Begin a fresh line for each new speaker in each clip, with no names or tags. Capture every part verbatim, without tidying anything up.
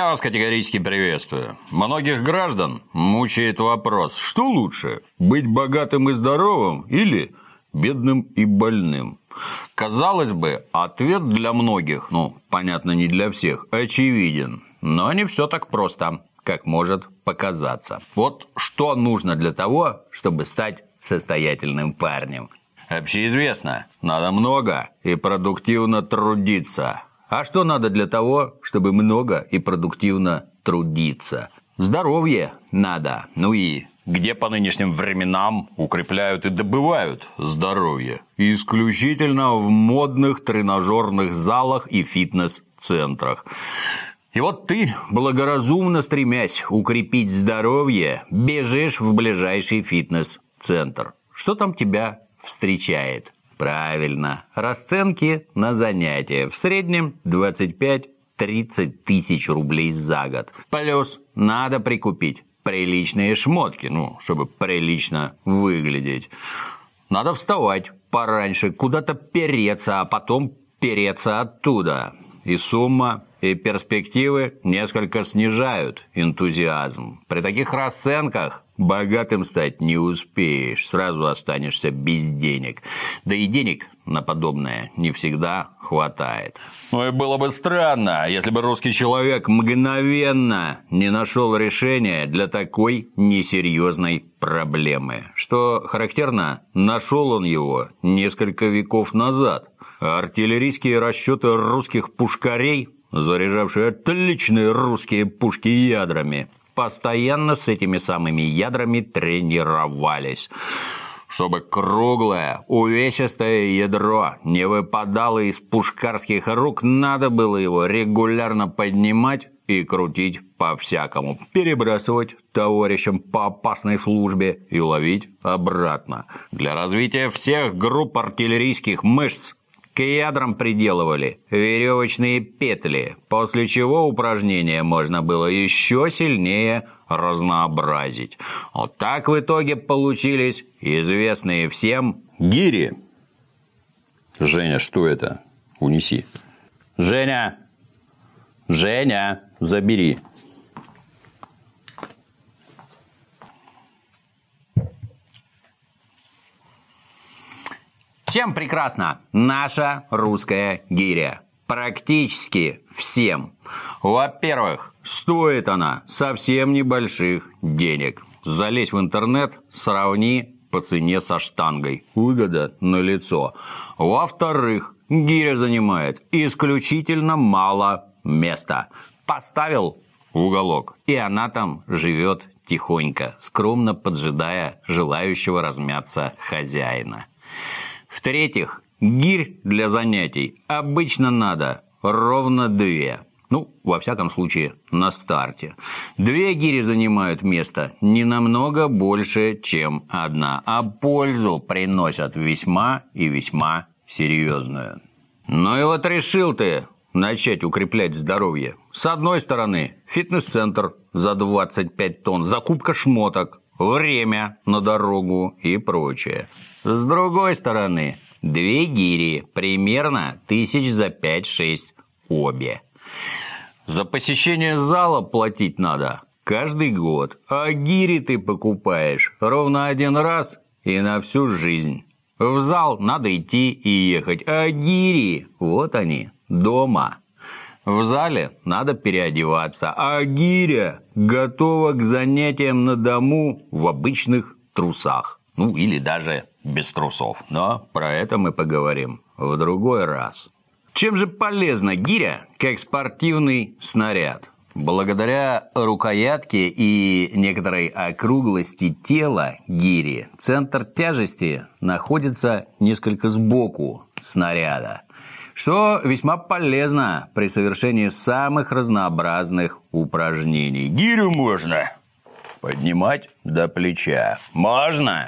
Я вас категорически приветствую. Многих граждан мучает вопрос, что лучше, быть богатым и здоровым или бедным и больным? Казалось бы, ответ для многих, ну, понятно, не для всех, очевиден. Но не все так просто, как может показаться. Вот что нужно для того, чтобы стать состоятельным парнем. Общеизвестно, надо много и продуктивно трудиться. А что надо для того, чтобы много и продуктивно трудиться? Здоровье надо. Ну и где по нынешним временам укрепляют и добывают здоровье? Исключительно в модных тренажерных залах и фитнес-центрах. И вот ты, благоразумно стремясь укрепить здоровье, бежишь в ближайший фитнес-центр. Что там тебя встречает? Правильно, расценки на занятия. В среднем двадцать пять - тридцать тысяч рублей за год. Плюс надо прикупить приличные шмотки, ну, чтобы прилично выглядеть. Надо вставать пораньше, куда-то переться, а потом переться оттуда. И сумма, и перспективы несколько снижают энтузиазм. При таких расценках богатым стать не успеешь, сразу останешься без денег. Да и денег на подобное не всегда хватает. Ну и было бы странно, если бы русский человек мгновенно не нашел решения для такой несерьезной проблемы. Что характерно, нашел он его несколько веков назад. Артиллерийские расчеты русских пушкарей, заряжавшие отличные русские пушки ядрами, постоянно с этими самыми ядрами тренировались. Чтобы круглое, увесистое ядро не выпадало из пушкарских рук, надо было его регулярно поднимать и крутить по-всякому, перебрасывать товарищам по опасной службе и ловить обратно. Для развития всех групп артиллерийских мышц к ядрам приделывали веревочные петли, после чего упражнения можно было еще сильнее разнообразить. Вот так в итоге получились известные всем гири. Женя, что это? Унеси. Женя! Женя, забери. Чем прекрасна наша русская гиря? Практически всем. Во-первых, стоит она совсем небольших денег. Залезь в интернет, сравни по цене со штангой. Выгода налицо. Во-вторых, гиря занимает исключительно мало места. Поставил в уголок, и она там живет тихонько, скромно поджидая желающего размяться хозяина. В-третьих, гирь для занятий обычно надо ровно две. Ну, во всяком случае, на старте. Две гири занимают место не намного больше, чем одна, а пользу приносят весьма и весьма серьезную. Ну и вот решил ты начать укреплять здоровье. С одной стороны, фитнес-центр за двадцать пять тонн, закупка шмоток, время на дорогу и прочее. С другой стороны, две гири, примерно тысяч за пять-шесть обе. За посещение зала платить надо каждый год, а гири ты покупаешь ровно один раз и на всю жизнь. В зал надо идти и ехать, а гири, вот они, дома. В зале надо переодеваться, а гиря готова к занятиям на дому в обычных трусах. Ну, или даже без трусов. Но про это мы поговорим в другой раз. Чем же полезна гиря как спортивный снаряд? Благодаря рукоятке и некоторой округлости тела гири центр тяжести находится несколько сбоку снаряда, что весьма полезно при совершении самых разнообразных упражнений. Гирю можно поднимать до плеча. Можно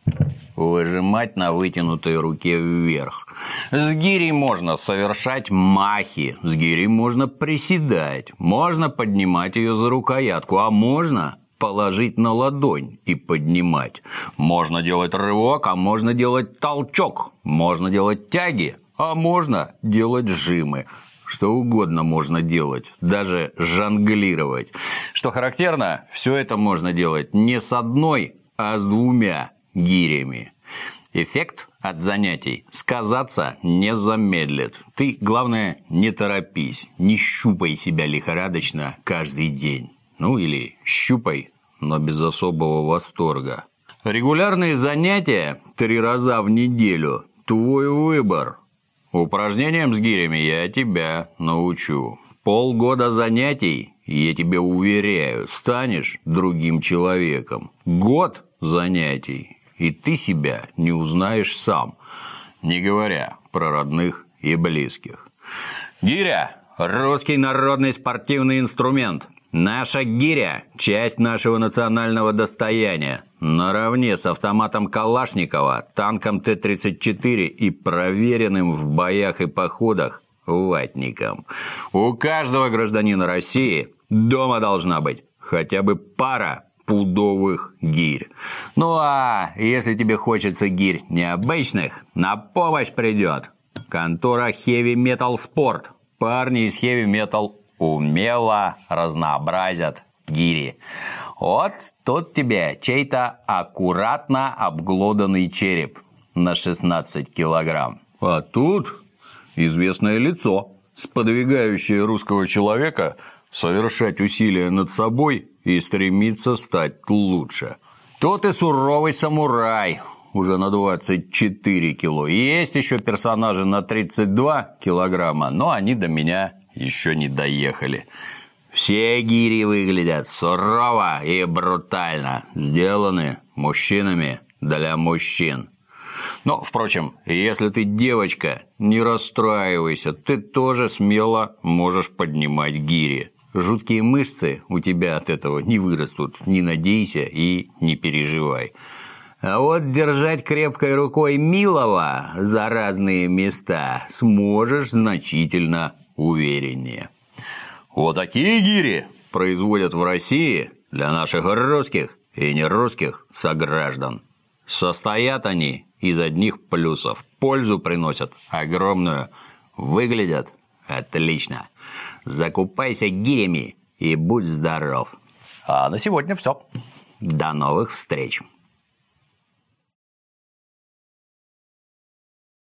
выжимать на вытянутой руке вверх. С гирей можно совершать махи. С гирей можно приседать. Можно поднимать ее за рукоятку. А можно положить на ладонь и поднимать. Можно делать рывок, а можно делать толчок. Можно делать тяги, а можно делать жимы. что угодно можно делать, даже жонглировать. Что характерно, все это можно делать не с одной, а с двумя гирями. Эффект от занятий сказаться не замедлит. Ты, главное, не торопись, не щупай себя лихорадочно каждый день. Ну или щупай, но без особого восторга. Регулярные занятия три раза в неделю – твой выбор. Упражнениям с гирями я тебя научу. Полгода занятий, я тебе уверяю, станешь другим человеком. Год занятий, и ты себя не узнаешь сам, не говоря про родных и близких. Гиря – русский народный спортивный инструмент. Наша гиря – часть нашего национального достояния, наравне с автоматом Калашникова, танком Т тридцать четыре и проверенным в боях и походах ватником. У каждого гражданина России дома должна быть хотя бы пара пудовых гирь. Ну а если тебе хочется гирь необычных, на помощь придет контора Heavy Metal Sport. Парни из Heavy Metal умело разнообразят гири. Вот тут тебе чей-то аккуратно обглоданный череп на шестнадцать килограмм. А тут известное лицо, сподвигающее русского человека совершать усилия над собой и стремиться стать лучше. Тот и суровый самурай, уже на двадцать четыре кило. Есть еще персонажи на тридцать два килограмма, но они до меня еще не доехали. Все гири выглядят сурово и брутально, сделаны мужчинами для мужчин. Но, впрочем, если ты девочка, не расстраивайся, ты тоже смело можешь поднимать гири. Жуткие мышцы у тебя от этого не вырастут, не надейся и не переживай. А вот держать крепкой рукой милого за разные места сможешь значительно увереннее. Вот такие гири производят в России для наших русских и нерусских сограждан. Состоят они из одних плюсов. Пользу приносят огромную. Выглядят отлично. Закупайся гирями и будь здоров. А на сегодня все. До новых встреч.